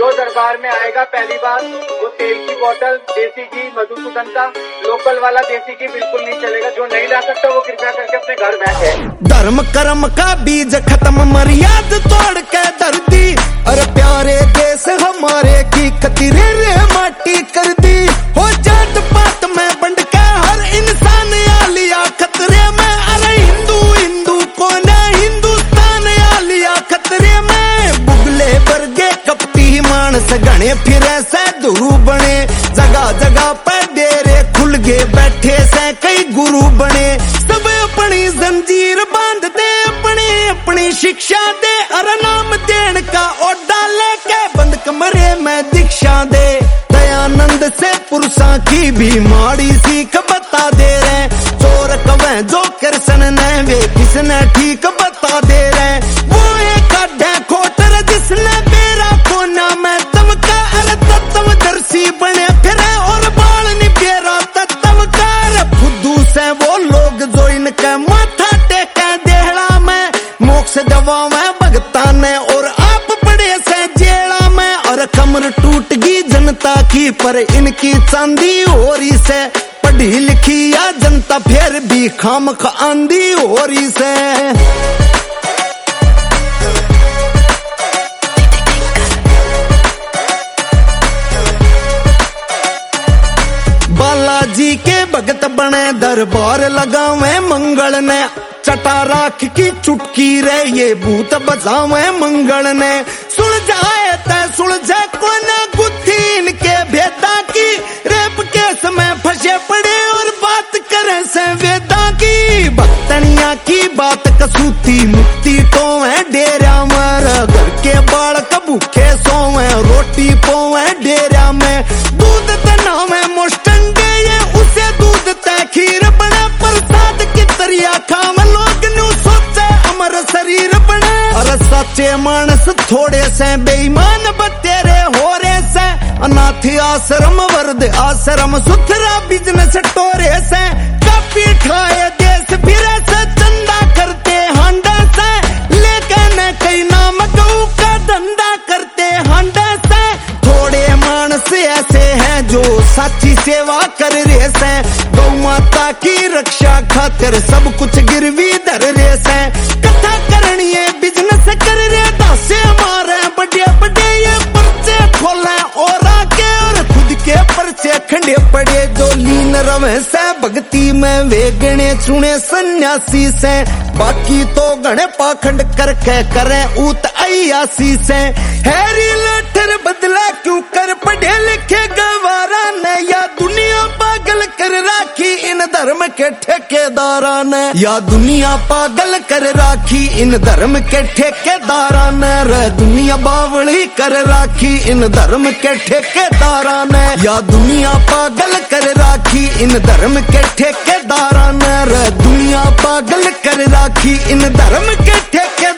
जो दरबार में आएगा पहली बार वो तेल की बोतल, देसी घी, मधुसूदन का लोकल वाला देसी घी बिल्कुल नहीं चलेगा। जो नहीं ला सकता वो कृपया करके अपने घर बैठे। धर्म कर्म का बीज खत्म, मर्याद तोड़ के धरती। अरे प्यारे देश हमारे की खतीरे रे माटी कर दी। हो जात पात में बंट के हर इंसान आ लिया खतरे में। अरे हिंदू हिंदू कौन है, हिंदुस्तान आ लिया खतरे में। बुगले बरगे कपटी मानस गणे फिरे से गुरु बने। जगह जगह पर डेरे खुल गए बैठे से कई गुरु बने। सब अपनी जंजीर बांध दे, अपनी अपनी शिक्षा दे। अरे नाम देन का ओडा लेके बंद कमरे में दीक्षा दे। दयानंद से पुरुषा की भी माड़ी सीख बता दे रहे। चोर कवे जो कृष्ण ने वे किसने ठीक बता दे रहे। वो एक अड्डा खोटर जिसने बेरा कोना में तमका। अरे तत्व दर्शी बने फिरे और बाल नहीं बेरा तत्व कर। फुद्दू से वो लोग जो इनके माथा टेके देहड़ा में। मोक्ष दवावे भगता ने और आप पड़े से जेड़ा में। और कमर टूट गई जनता की पर इनकी चांदी हो रही से। पढ़ी लिखी या जनता फिर भी खामख आंधी हो रही से। बालाजी के भगत बने दरबार लगावे मंगल ने। चटा राख की चुटकी रे ये भूत बजावे मंगल ने। सुलझाए तय सुलझे कोने गुत्थी इनके भेदा की। रेप केस में फंसे पड़े और बात करे से वेदा की। भक्तनिया की बात कसूती मुक्ति तो है डेरा मर। घर के बालक भूखे सोवे रोटी पोवे डेरा में। दूध तनावे मोस्टन दे ये उसे दूध तय खीर बने। प्रसाद की तरिया खाव लोग न्यू सोचे अमर शरीर बने। और सच्चे मानस थोड़े से बेईमान बतेरे हो रे से। अनाथ आश्रम वर्द आश्रम सुथरा बिजनेस टोरे से। काफी खाए देश फिरे से चंदा करते हांडा से। लेकिन कई नाम गऊ का धंधा करते हांडा से। थोड़े मानस ऐसे हैं जो सच्ची सेवा कर रहे से। गौ माता की रक्षा खातिर सब कुछ गिरवी धर रहे से। कथा करनी है बिजनेस कर रहे दासे मारे बड़े बड़े ये पर्चे खोले और आके। और खुद के पर्चे खंडे पड़े जो लीन रवे से भक्ति में। वे गणे चुने सन्यासी से। बाकी तो गणे पाखंड करके करे ऊत अयासी से। हैरी लठर बदला क्यों कर पढ़े लिखे गवारा ने। या दुनिया पागल कर राखी इन धर्म के ठेकेदारा ने। या दुनिया पागल कर राखी इन धर्म के ठेकेदारा ने। रे दुनिया बावली कर राखी इन धर्म के ठेकेदारा ने। या दुनिया पागल कर राखी इन धर्म के ठेकेदारा ने। रे दुनिया पागल कर राखी इन धर्म के ठेकेदारा